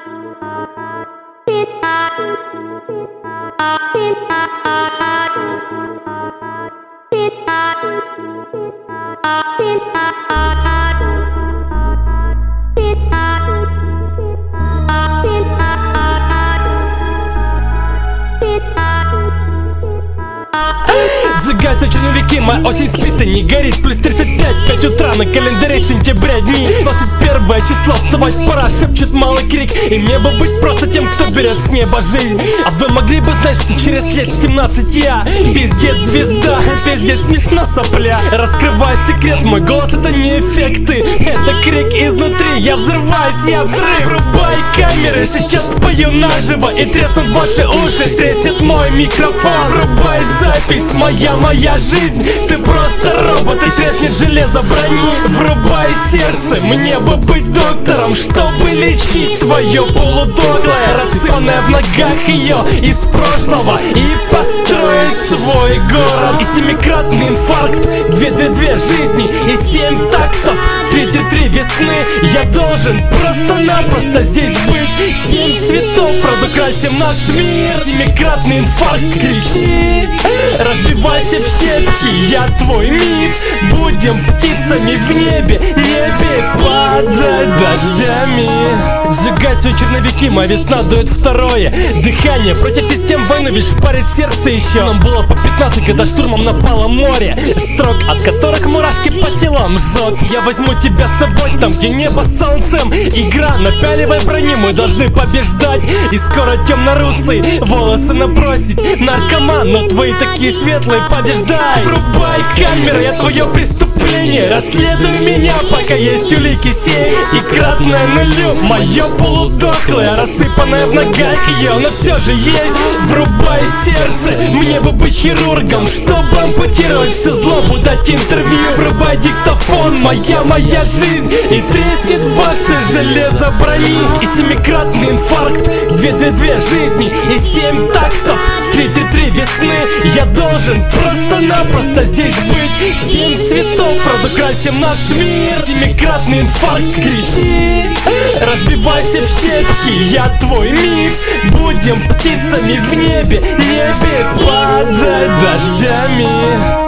Сжигайся, черновики, моя осень спит и не горит. Плюс 35, 5 утра, на календаре сентября дни. 21 число, вставать пора, шепчет малый крик. И мне бы быть просто тем, кто берет с неба жизнь. А вы могли бы знать, что через лет 17 я пиздец звезда, пиздец смешна сопля. Раскрываю секрет, мой голос это не эффекты, это крик изнутри. Я взрываюсь, я взрыв. Врубай камеры, сейчас пою наживо, и треснут ваши уши, треснет мой микрофон. Врубай запись, моя жизнь. Ты просто робот, и треснет железо брони. Врубай сердце, мне бы быть доктором, чтобы лечить твое полудохлое, рассыпанное в ногах ее из прошлого, и построить свой город. И семикратный инфаркт, две жизни, и 7 тактов, 3 весны. Я должен просто-напросто здесь быть. 7 цветов, разукрасим наш мир. Семикратный инфаркт, кричи, разбивайся в щепки, я твой миф. Будем птицами в небе падать дождями. Сжигайся, черновики, моя весна дует второе дыхание. Против систем войны лишь шпарит сердце еще. Нам было по 15, когда штурмом напало море строк, от которых мурашки по телам жжет. Я возьму тебя с собой там, где небо солнцем игра. Напяливай брони, мы должны побеждать. И скоро темно-русые волосы набросить. Наркоман, но твои такие светлые, побеждай. Врубай камеры, я твое преступление. Расследуй меня, пока есть улики 7 и кратное нулю. Мое полудохлое, рассыпанное в ногах ее, но все же есть. Врубай сердце, мне бы быть хирургом, чтобы ампутировать всю злобу, дать интервью. Врубай диктофон, моя жизнь, и треснет ваше железо брони. И семикратный инфаркт, две жизни, и 7 тактов, 3 весны. Я должен просто-напросто здесь быть. 7 цветов, разукрасим наш мир. Семикратный инфаркт, кричи, разбивайся в щепки, я твой миф. Будем птицами в небе падать дождями.